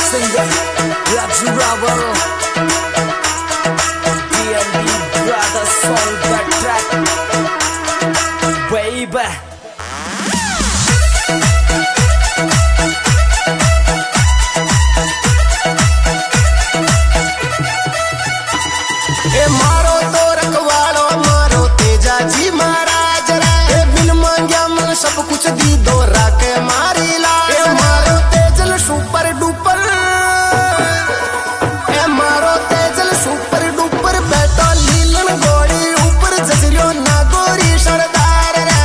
singer Raju Rawal, D&D Brothers song that track, baby. ए मारो तो रखवाड़ो मारो तेजा जी महाराज रे, बिन मांग्या मन सब कुछ दी दो राके मारी ला। ए मारो तेजल सुपर डुपर, ए मारो तेजल सुपर डुपर, बैठो लीलन घोड़ी ऊपर जजरियो ना गोरी सरदार रे।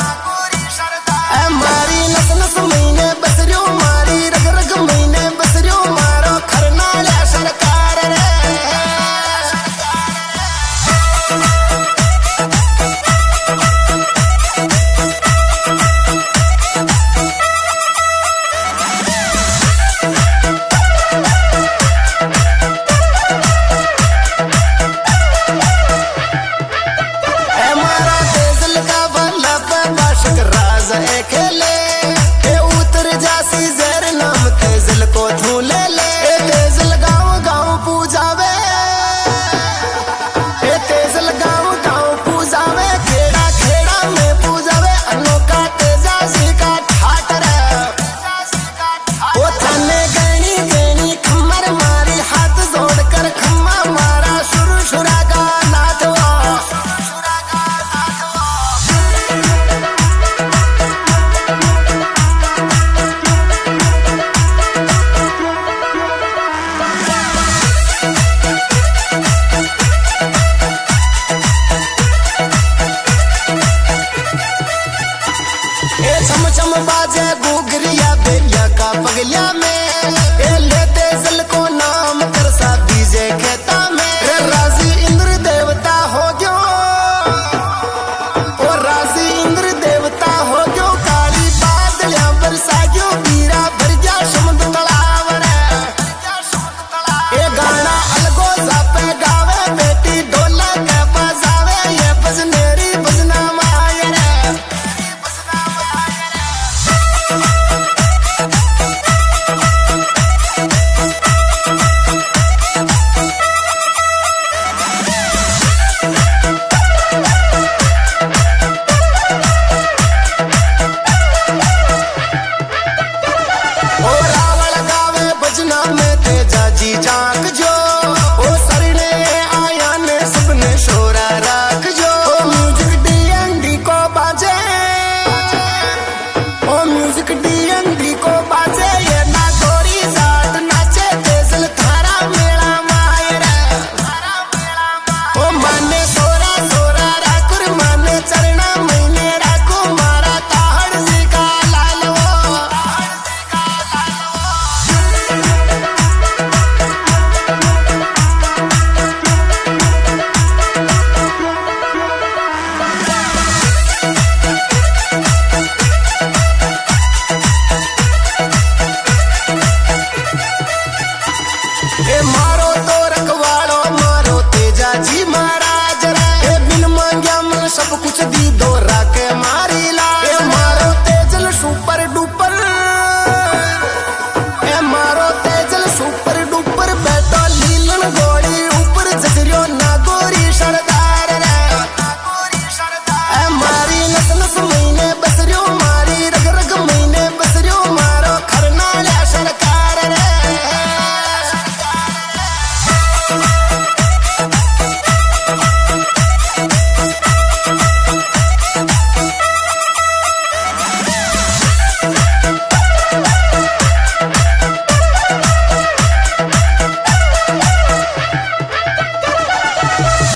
ए मारी नस नस महीने बसरियो, मारी रग रग महीने बसरियो, मारो खरनाला सरकार रे। खेले ए उतर जासी जहर नाम तेजल को धू ले ले।